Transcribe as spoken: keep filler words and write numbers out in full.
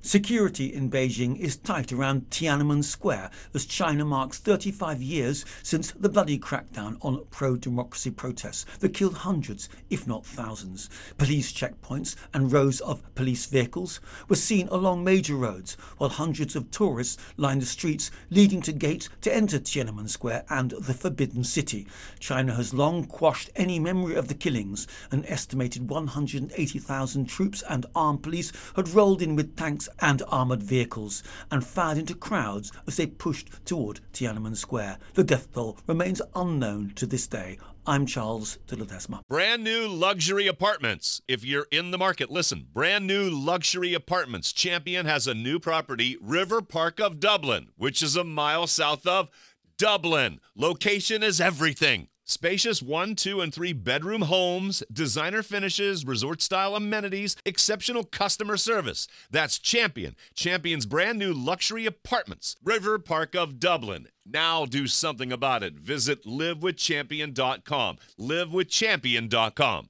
Security in Beijing is tight around Tiananmen Square as China marks thirty-five years since the bloody crackdown on pro-democracy protests that killed hundreds, if not thousands. Police checkpoints and rows of police vehicles were seen along major roads, while hundreds of tourists lined the streets leading to gates to enter Tiananmen Square and the Forbidden City. China has long quashed any memory of the killings. An estimated one hundred eighty thousand troops and armed police had rolled in with tanks and armoured vehicles and fired into crowds as they pushed toward Tiananmen Square. The death toll remains unknown to this day. I'm Charles de Ledesma. Brand new luxury apartments. If you're in the market, listen. Brand new luxury apartments. Champion has a new property, River Park of Dublin, which is a mile south of Dublin. Location is everything. Spacious one, two, and three bedroom homes, designer finishes, resort-style amenities, exceptional customer service. That's Champion. Champion's brand new luxury apartments. River Park of Dublin. Now do something about it. Visit live with champion dot com. live with champion dot com.